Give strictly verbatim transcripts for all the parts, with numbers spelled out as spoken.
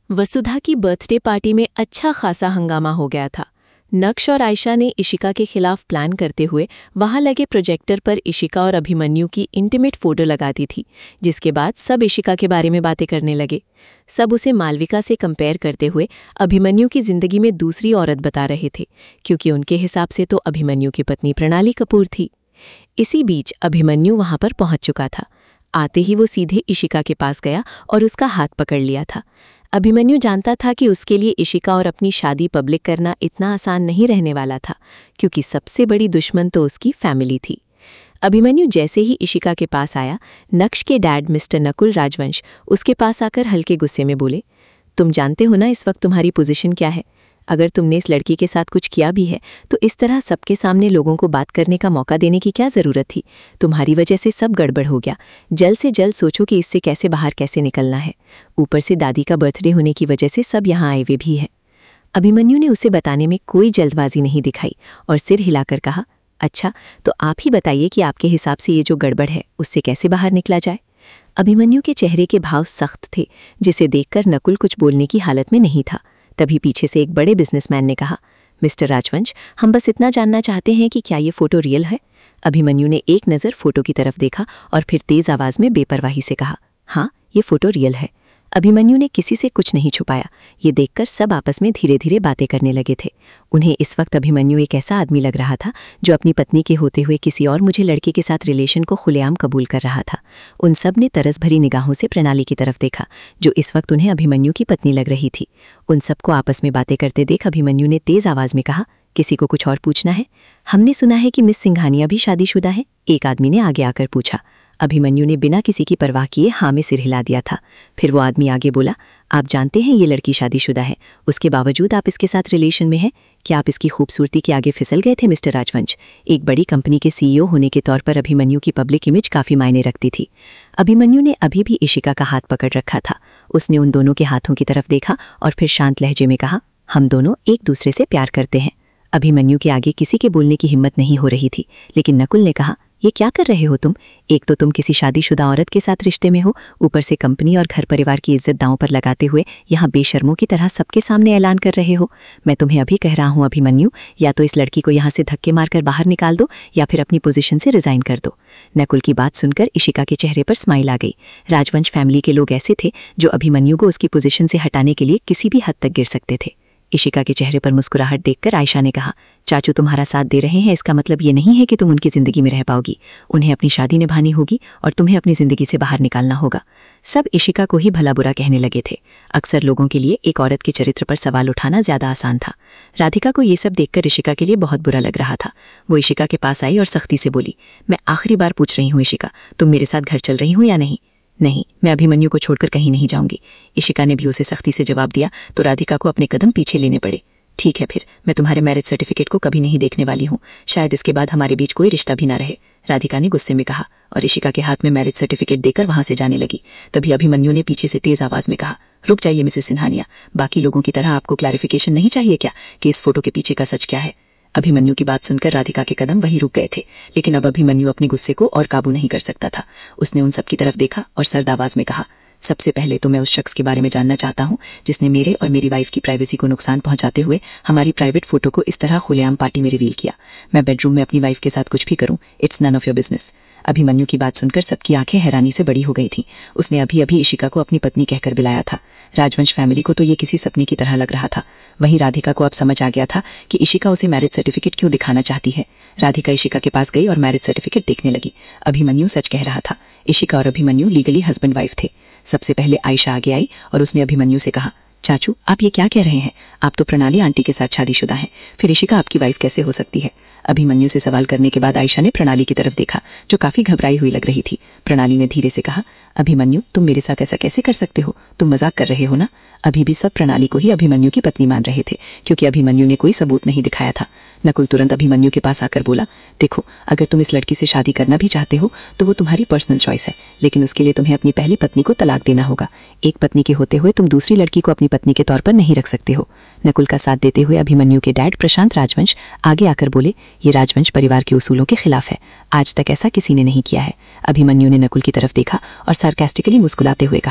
वसुधा की birthday party में अच्छा खासा हंगामा हो गया था। नक्श और आयशा ने इशिका के खिलाफ प्लान करते हुए वहां लगे प्रोजेक्टर पर इशिका और अभिमन्यु की इंटीमेट फोटो लगा दी थी, जिसके बाद सब इशिका के बारे में बातें करने लगे। सब उसे मालविका से कंपेयर करते हुए अभिमन्यु की जिंदगी में दूसरी औरत बता रहे थे, क्योंकि उनके हिसाब से तो अभिमन्यु की पत्नी प्रणाली कपूर थी। इसी बीच अभिमन्यु वहां पर पहुंच चुका था। आते ही वो सीधे इशिका के पास गया और उसका हाथ पकड़ लिया था। अभिमन्यु जानता था कि उसके लिए इशिका और अपनी शादी पब्लिक करना इतना आसान नहीं रहने वाला था, क्योंकि सबसे बड़ी दुश्मन तो उसकी फैमिली थी। अभिमन्यु जैसे ही इशिका के पास आया, नक्श के डैड मिस्टर नकुल राजवंश उसके पास आकर हल्के गुस्से में बोले, तुम जानते हो ना इस वक्त तुम्हारी पोजीशन क्या है? अगर तुमने इस लड़की के साथ कुछ किया भी है तो इस तरह सबके सामने लोगों को बात करने का मौका देने की क्या ज़रूरत थी? तुम्हारी वजह से सब गड़बड़ हो गया। जल्द से जल्द सोचो कि इससे कैसे बाहर कैसे निकलना है। ऊपर से दादी का बर्थडे होने की वजह से सब यहाँ आए हुए भी हैं। अभिमन्यु ने उसे बताने में कोई जल्दबाजी नहीं दिखाई और सिर हिलाकर कहा, अच्छा तो आप ही बताइए कि आपके हिसाब से ये जो गड़बड़ है उससे कैसे बाहर निकला जाए। अभिमन्यु के चेहरे के भाव सख्त थे, जिसे देखकर नकुल कुछ बोलने की हालत में नहीं था। तभी पीछे से एक बड़े बिजनेसमैन ने कहा, मिस्टर राजवंश, हम बस इतना जानना चाहते हैं कि क्या ये फोटो रियल है? अभिमन्यु ने एक नज़र फोटो की तरफ देखा और फिर तेज आवाज में बेपरवाही से कहा, हाँ ये फोटो रियल है। अभिमन्यु ने किसी से कुछ नहीं छुपाया। ये देखकर सब आपस में धीरे धीरे बातें करने लगे थे। उन्हें इस वक्त अभिमन्यु एक ऐसा आदमी लग रहा था जो अपनी पत्नी के होते हुए किसी और मुझे लड़के के साथ रिलेशन को खुलेआम कबूल कर रहा था। उन सब ने तरस भरी निगाहों से प्रणाली की तरफ देखा, जो इस वक्त उन्हें अभिमन्यु की पत्नी लग रही थी। उन सबको आपस में बातें करते देख अभिमन्यु ने तेज आवाज में कहा, किसी को कुछ और पूछना है? हमने सुना है कि मिस सिंघानिया भी शादीशुदा है, एक आदमी ने आगे आकर पूछा। अभिमन्यु ने बिना किसी की परवाह किए हाँ में सिर हिला दिया था। फिर वो आदमी आगे बोला, आप जानते हैं ये लड़की शादीशुदा है, उसके बावजूद आप इसके साथ रिलेशन में हैं। क्या आप इसकी खूबसूरती के आगे फिसल गए थे मिस्टर राजवंश? एक बड़ी कंपनी के सीईओ होने के तौर पर अभिमन्यु की पब्लिक इमेज काफ़ी मायने रखती थी। अभिमन्यु ने अभी भी इशिका का हाथ पकड़ रखा था। उसने उन दोनों के हाथों की तरफ देखा और फिर शांत लहजे में कहा, हम दोनों एक दूसरे से प्यार करते हैं। अभिमन्यु के आगे किसी के बोलने की हिम्मत नहीं हो रही थी, लेकिन नकुल ने कहा, ये क्या कर रहे हो तुम? एक तो तुम किसी शादीशुदा औरत के साथ रिश्ते में हो, ऊपर से कंपनी और घर परिवार की इज्जत दांव पर लगाते हुए यहाँ बेशर्मों की तरह सबके सामने ऐलान कर रहे हो। मैं तुम्हें अभी कह रहा हूँ अभिमन्यु, या तो इस लड़की को यहाँ से धक्के मारकर बाहर निकाल दो या फिर अपनी पोजीशन से रिजाइन कर दो। नकुल की बात सुनकर इशिका के चेहरे पर स्माइल आ गई। राजवंश फैमिली के लोग ऐसे थे जो अभिमन्यु को उसकी पोजीशन से हटाने के लिए किसी भी हद तक गिर सकते थे। इशिका के चेहरे पर मुस्कुराहट देखकर आयशा ने कहा, चाचू तुम्हारा साथ दे रहे हैं, इसका मतलब ये नहीं है कि तुम उनकी जिंदगी में रह पाओगी। उन्हें अपनी शादी निभानी होगी और तुम्हें अपनी जिंदगी से बाहर निकालना होगा। सब इशिका को ही भला बुरा कहने लगे थे। अक्सर लोगों के लिए एक औरत के चरित्र पर सवाल उठाना ज्यादा आसान था। राधिका को ये सब देखकर इशिका के लिए बहुत बुरा लग रहा था। वो इशिका के पास आई और सख्ती से बोली, मैं आखिरी बार पूछ रही हूँ इशिका, तुम मेरे साथ घर चल रही हो या नहीं? नहीं, मैं अभिमन्यु को छोड़कर कहीं नहीं जाऊंगी। इशिका ने भी उसे सख्ती से जवाब दिया तो राधिका को अपने कदम पीछे लेने पड़े। ठीक है, फिर मैं तुम्हारे मैरिज सर्टिफिकेट को कभी नहीं देखने वाली हूँ। शायद इसके बाद हमारे बीच कोई रिश्ता भी ना रहे, राधिका ने गुस्से में कहा और इशिका के हाथ में मैरिज सर्टिफिकेट देकर वहां से जाने लगी। तभी अभिमन्यु ने पीछे से तेज आवाज में कहा, रुक जाइए मिसेस सिंघानिया, बाकी लोगों की तरह आपको क्लैरिफिकेशन नहीं चाहिए क्या कि इस फोटो के पीछे का सच क्या है? अभिमन्यु की बात सुनकर राधिका के कदम वहीं रुक गए थे, लेकिन अब अभिमन्यु अपने गुस्से को और काबू नहीं कर सकता था। उसने उन सब की तरफ देखा और सर्द आवाज में कहा, सबसे पहले तो मैं उस शख्स के बारे में जानना चाहता हूँ जिसने मेरे और मेरी वाइफ की प्राइवेसी को नुकसान पहुंचाते हुए हमारी प्राइवेट फोटो को इस तरह खुलेआम पार्टी में रिवील किया। मैं बेडरूम में अपनी वाइफ के साथ कुछ भी करूं, it's none of your business. Abhimanyu की बात सुनकर सबकी आंखें हैरानी से बड़ी हो गई थीं। उसने अभी अभी इशिका को अपनी पत्नी कहकर बुलाया था। राजवंश फैमिली को तो ये किसी सपने की तरह लग रहा था। वहीं राधिका को अब समझ आ गया था कि इशिका उसे मैरिज सर्टिफिकेट क्यों दिखाना चाहती है। राधिका इशिका के पास गई और मैरिज सर्टिफिकेट देखने लगी। अभिमन्यु सच कह रहा था। इशिका और अभिमन्यु लीगली हस्बैंड वाइफ थे। सबसे पहले आयशा आगे आई और उसने अभिमन्यु से कहा, चाचू आप ये क्या कह रहे हैं? आप तो प्रणाली आंटी के साथ शादीशुदा हैं, फिर इशिका आपकी वाइफ कैसे हो सकती है? अभिमन्यु से सवाल करने के बाद आयशा ने प्रणाली की तरफ देखा, जो काफी घबराई हुई लग रही थी। प्रणाली ने धीरे से कहा, अभिमन्यु तुम मेरे साथ ऐसा कैसे कर सकते हो? तुम मजाक कर रहे हो ना? अभी भी सब प्रणाली को ही अभिमन्यु की पत्नी मान रहे थे, क्योंकि अभिमन्यु ने कोई सबूत नहीं दिखाया था। नकुल तुरंत अभिमन्यु के पास आकर बोला, देखो अगर तुम इस लड़की से शादी करना भी चाहते हो तो वो तुम्हारी पर्सनल चॉइस है, लेकिन उसके लिए तुम्हें अपनी पहली पत्नी को तलाक देना होगा। एक पत्नी के होते हुए तुम दूसरी लड़की को अपनी पत्नी के तौर पर नहीं रख सकते हो। नकुल का साथ देते हुए अभिमन्यु के डैड प्रशांत राजवंश आगे आकर बोले, ये राजवंश परिवार के उसूलों के खिलाफ है, आज तक ऐसा किसी ने नहीं किया है। अभिमन्यु ने नकुल की तरफ देखा और सार्कास्टिकली मुस्कुराते हुए कहा,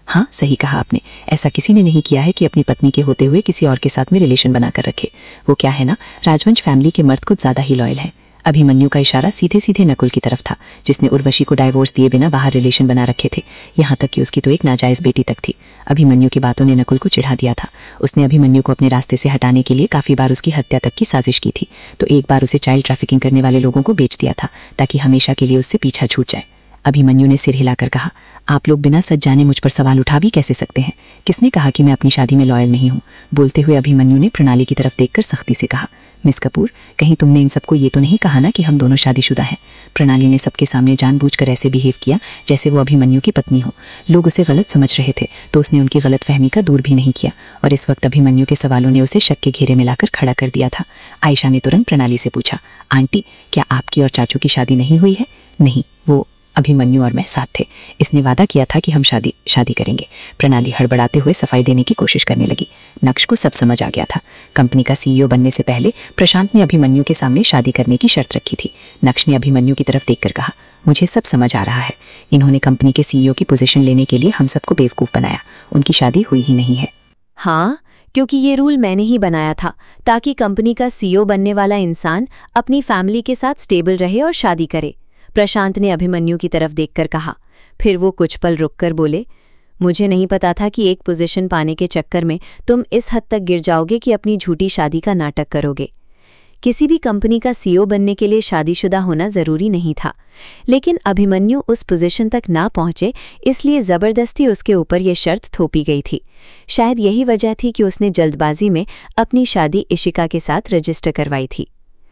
हाँ, सही कहा आपने। ऐसा किसी ने नहीं किया है कि अपनी पत्नी के होते हुए किसी और के साथ में रिलेशन बनाकर रखे। वो क्या है ना, राजवंश फैमिली के मर्द कुछ ज्यादा ही लॉयल है। अभिमन्यु का इशारा सीधे सीधे नकुल की तरफ था, जिसने उर्वशी को डाइवोर्स दिए बिना बाहर रिलेशन बना रखे थे। यहाँ तक कि उसकी तो एक नाजायज बेटी तक थी। अभिमन्यु की बातों ने नकुल को चिढ़ा दिया था। उसने अभिमन्यु को अपने रास्ते से हटाने के लिए काफी बार उसकी हत्या तक की साजिश की थी। तो एक बार उसे चाइल्ड ट्रैफिकिंग करने वाले लोगों को बेच दिया था, ताकि हमेशा के लिए उससे पीछा छूट जाए। अभिमन्यु ने सिर हिलाकर कहा, आप लोग बिना सच जाने मुझ पर सवाल उठा भी कैसे सकते हैं? किसने कहा कि मैं अपनी शादी में लॉयल नहीं हूँ? बोलते हुए अभिमन्यु ने प्रणाली की तरफ देखकर सख्ती से कहा, मिस कपूर, कहीं तुमने इन सबको ये तो नहीं कहा ना कि हम दोनों शादीशुदा हैं? प्रणाली ने सबके सामने जानबूझकर ऐसे बिहेव किया जैसे वो अभिमन्यु की पत्नी हो। लोग उसे गलत समझ रहे थे, तो उसने उनकी गलत फहमी का दूर भी नहीं किया, और इस वक्त अभिमन्यु के सवालों ने उसे शक के घेरे में लाकर खड़ा कर दिया था। आयशा ने तुरंत प्रणाली से पूछा, आंटी, क्या आपकी और चाचू की शादी नहीं हुई है? नहीं, वो अभिमन्यु और मैं साथ थे। इसने वादा किया था कि हम शादी शादी करेंगे। प्रणाली हड़बड़ाते हुए सफाई देने की कोशिश करने लगी। नक्श को सब समझ आ गया था। कंपनी का सीईओ बनने से पहले प्रशांत ने अभिमन्यु के सामने शादी करने की शर्त रखी थी। नक्श ने अभिमन्यु की तरफ देखकर कहा, मुझे सब समझ आ रहा है। इन्होंने कंपनी के सीईओ की पोजीशन लेने के लिए हम सबको बेवकूफ बनाया। उनकी शादी हुई ही नहीं है। हाँ, क्योंकि ये रूल मैंने ही बनाया था, ताकि कंपनी का सीईओ बनने वाला इंसान अपनी फैमिली के साथ स्टेबल रहे और शादी करे। प्रशांत ने अभिमन्यु की तरफ देखकर कहा। फिर वो कुछ पल रुककर बोले, मुझे नहीं पता था कि एक पोजीशन पाने के चक्कर में तुम इस हद तक गिर जाओगे कि अपनी झूठी शादी का नाटक करोगे। किसी भी कंपनी का सीईओ बनने के लिए शादीशुदा होना जरूरी नहीं था, लेकिन अभिमन्यु उस पोजीशन तक ना पहुंचे, इसलिए जबरदस्ती उसके ऊपर यह शर्त थोपी गई थी। शायद यही वजह थी कि उसने जल्दबाजी में अपनी शादी इशिका के साथ रजिस्टर करवाई थी।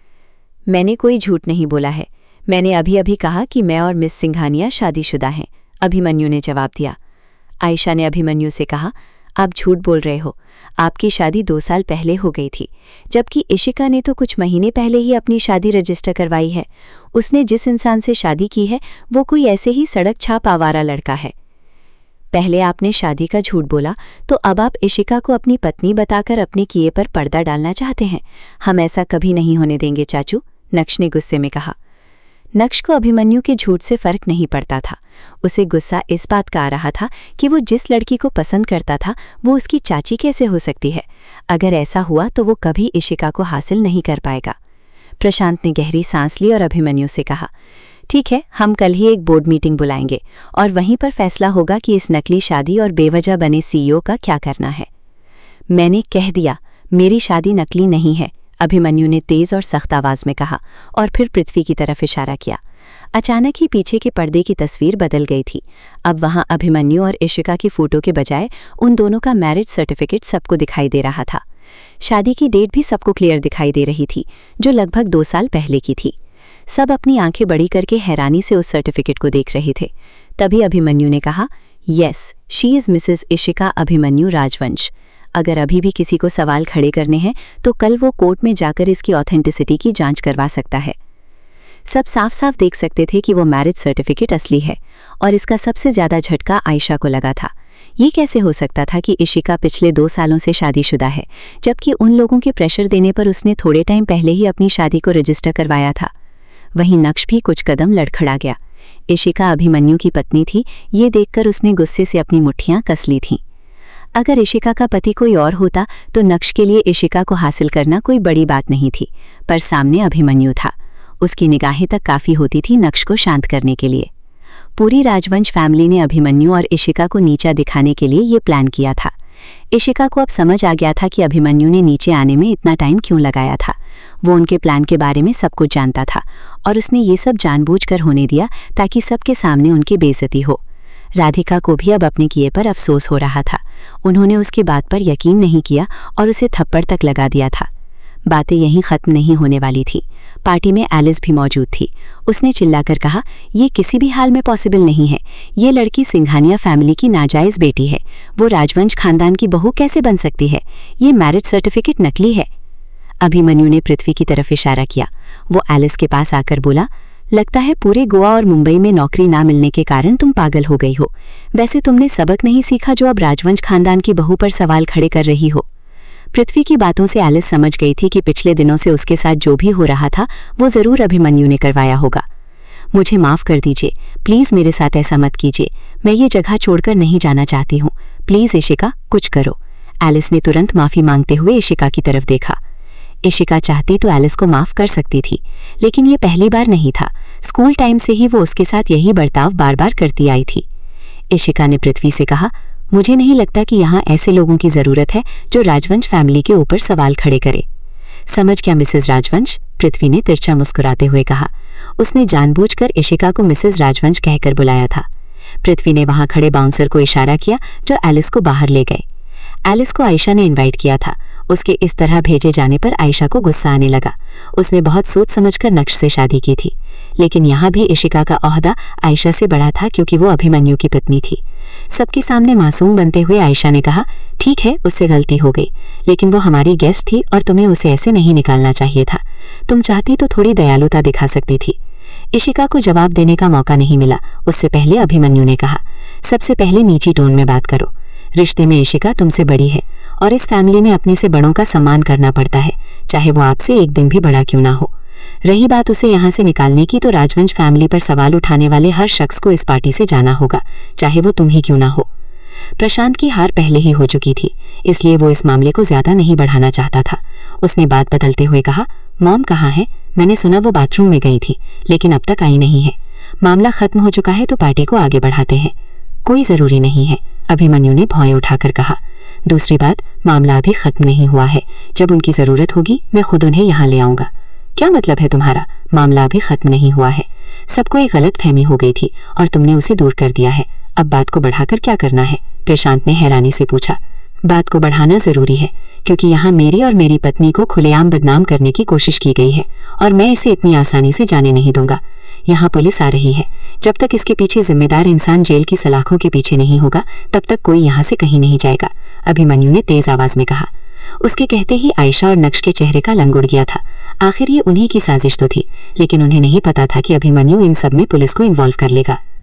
मैंने कोई झूठ नहीं बोला है। मैंने अभी अभी कहा कि मैं और मिस सिंघानिया शादीशुदा हैं, अभिमन्यु ने जवाब दिया। आयशा ने अभिमन्यु से कहा, आप झूठ बोल रहे हो। आपकी शादी दो साल पहले हो गई थी, जबकि इशिका ने तो कुछ महीने पहले ही अपनी शादी रजिस्टर करवाई है। उसने जिस इंसान से शादी की है वो कोई ऐसे ही सड़क छाप आवारा लड़का है। पहले आपने शादी का झूठ बोला, तो अब आप इशिका को अपनी पत्नी बताकर अपने किए पर पर्दा डालना चाहते हैं। हम ऐसा कभी नहीं होने देंगे चाचू, नक्श ने गुस्से में कहा। नक्श को अभिमन्यु के झूठ से फर्क नहीं पड़ता था। उसे गुस्सा इस बात का आ रहा था कि वो जिस लड़की को पसंद करता था वो उसकी चाची कैसे हो सकती है। अगर ऐसा हुआ तो वो कभी इशिका को हासिल नहीं कर पाएगा। प्रशांत ने गहरी सांस ली और अभिमन्यु से कहा, ठीक है, हम कल ही एक बोर्ड मीटिंग बुलाएंगे और वहीं पर फैसला होगा कि इस नकली शादी और बेवजह बने सीईओ का क्या करना है। मैंने कह दिया, मेरी शादी नकली नहीं है, अभिमन्यु ने तेज और सख्त आवाज में कहा, और फिर पृथ्वी की तरफ इशारा किया। अचानक ही पीछे के पर्दे की तस्वीर बदल गई थी। अब वहां अभिमन्यु और इशिका की फोटो के बजाय उन दोनों का मैरिज सर्टिफिकेट सबको दिखाई दे रहा था। शादी की डेट भी सबको क्लियर दिखाई दे रही थी, जो लगभग दो साल पहले की थी। सब अपनी आंखें बड़ी करके हैरानी से उस सर्टिफिकेट को देख रहे थे। तभी अभिमन्यु ने कहा, yes, she is Mrs Ishika Abhimanyu Rajvansh. अगर अभी भी किसी को सवाल खड़े करने हैं तो कल वो कोर्ट में जाकर इसकी ऑथेंटिसिटी की जांच करवा सकता है। सब साफ साफ देख सकते थे कि वो मैरिज सर्टिफिकेट असली है, और इसका सबसे ज्यादा झटका आयशा को लगा था। ये कैसे हो सकता था कि इशिका पिछले दो सालों से शादीशुदा है, जबकि उन लोगों के प्रेशर देने पर उसने थोड़े टाइम पहले ही अपनी शादी को रजिस्टर करवाया था। वहीं नक्श भी कुछ कदम लड़खड़ा गया। इशिका अभिमन्यु की पत्नी थी, ये देखकर उसने गुस्से से अपनी मुट्ठियां कस ली थीं। अगर इशिका का पति कोई और होता तो नक्श के लिए इशिका को हासिल करना कोई बड़ी बात नहीं थी, पर सामने अभिमन्यु था। उसकी निगाहें तक काफ़ी होती थी नक्श को शांत करने के लिए। पूरी राजवंश फैमिली ने अभिमन्यु और इशिका को नीचा दिखाने के लिए ये प्लान किया था। इशिका को अब समझ आ गया था कि अभिमन्यु ने नीचे आने में इतना टाइम क्यों लगाया था। वो उनके प्लान के बारे में सब कुछ जानता था, और उसने ये सब जानबूझकर होने दिया ताकि सबके सामने उनकी बेइज्जती हो। राधिका को भी अब अपने किए पर अफसोस हो रहा था। उन्होंने उसकी बात पर यकीन नहीं किया और उसे थप्पड़ तक लगा दिया था। बातें यहीं ख़त्म नहीं होने वाली थी। पार्टी में एलिस भी मौजूद थी। उसने चिल्लाकर कहा, ये किसी भी हाल में पॉसिबल नहीं है। ये लड़की सिंघानिया फैमिली की नाजायज़ बेटी है। वो राजवंश खानदान की बहू कैसे बन सकती है? ये मैरिज सर्टिफिकेट नकली है। अभिमन्यु ने पृथ्वी की तरफ इशारा किया। वो एलिस के पास आकर बोला, लगता है पूरे गोवा और मुंबई में नौकरी ना मिलने के कारण तुम पागल हो गई हो। वैसे तुमने सबक नहीं सीखा जो अब राजवंश खानदान की बहू पर सवाल खड़े कर रही हो। पृथ्वी की बातों से एलिस समझ गई थी कि पिछले दिनों से उसके साथ जो भी हो रहा था वो जरूर अभिमन्यु ने करवाया होगा। मुझे माफ़ कर दीजिए, प्लीज़ मेरे साथ ऐसा मत कीजिए, मैं ये जगह छोड़कर नहीं जाना चाहती हूँ, प्लीज़ इशिका कुछ करो। एलिस ने तुरंत माफ़ी मांगते हुए इशिका की तरफ देखा। इशिका चाहती तो एलिस को माफ़ कर सकती थी, लेकिन ये पहली बार नहीं था। स्कूल टाइम से ही वो उसके साथ यही बर्ताव बार बार करती आई थी। इशिका ने पृथ्वी से कहा, मुझे नहीं लगता कि यहाँ ऐसे लोगों की ज़रूरत है जो राजवंश फैमिली के ऊपर सवाल खड़े करे। समझ क्या मिसेस राजवंश? पृथ्वी ने तिरछा मुस्कुराते हुए कहा। उसने जानबूझकर इशिका को मिसेस राजवंश कहकर बुलाया था। पृथ्वी ने वहां खड़े बाउंसर को इशारा किया जो एलिस को बाहर ले गए। एलिस को आयशा ने इनवाइट किया था। उसके इस तरह भेजे जाने पर आयशा को गुस्सा आने लगा। उसने बहुत सोच समझकर नक्श से शादी की थी, लेकिन यहाँ भी इशिका का ओहदा आयशा से बड़ा था क्योंकि वो अभिमन्यु की पत्नी थी। सबके सामने मासूम बनते हुए आयशा ने कहा, ठीक है, उससे गलती हो गई, लेकिन वो हमारी गेस्ट थी और तुम्हें उसे ऐसे नहीं निकालना चाहिए था। तुम चाहती तो थोड़ी दयालुता दिखा सकती थी। इशिका को जवाब देने का मौका नहीं मिला। उससे पहले अभिमन्यु ने कहा, सबसे पहले नीची टोन में बात करो। रिश्ते में इशिका तुमसे बड़ी है और इस फैमिली में अपने से बड़ों का सम्मान करना पड़ता है, चाहे वो आपसे एक दिन भी बड़ा क्यों ना हो। रही बात उसे यहाँ से निकालने की, तो राजवंश फैमिली पर सवाल उठाने वाले हर शख्स को इस पार्टी से जाना होगा, चाहे वो तुम ही क्यों ना हो। प्रशांत की हार पहले ही हो चुकी थी, इसलिए वो इस मामले को ज्यादा नहीं बढ़ाना चाहता था। उसने बात बदलते हुए कहा, मॉम कहाँ है? मैंने सुना वो बाथरूम में गई थी, लेकिन अब तक आई नहीं है। मामला खत्म हो चुका है तो पार्टी को आगे बढ़ाते हैं। कोई जरूरी नहीं है, अभिमन्यु ने भौएं उठाकर कहा। दूसरी बात, मामला अभी खत्म नहीं हुआ है। जब उनकी जरूरत होगी मैं खुद उन्हें यहाँ ले आऊंगा। क्या मतलब है तुम्हारा? मामला अभी खत्म नहीं हुआ है। सबको एक गलत फहमी हो गई थी और तुमने उसे दूर कर दिया है। अब बात को बढ़ाकर क्या करना है? प्रशांत ने हैरानी से पूछा। बात को बढ़ाना जरूरी है, क्योंकि यहाँ मेरी और मेरी पत्नी को खुलेआम बदनाम करने की कोशिश की गई है और मैं इसे इतनी आसानी से जाने नहीं दूंगा। यहाँ पुलिस आ रही है। जब तक इसके पीछे जिम्मेदार इंसान जेल की सलाखों के पीछे नहीं होगा, तब तक कोई यहाँ से कहीं नहीं जाएगा, अभिमन्यु ने तेज आवाज में कहा। उसके कहते ही आयशा और नक्श के चेहरे का रंग उड़ गया था। आखिर ये उन्हीं की साजिश तो थी, लेकिन उन्हें नहीं पता था कि अभिमन्यु इन सब में पुलिस को इन्वॉल्व कर लेगा।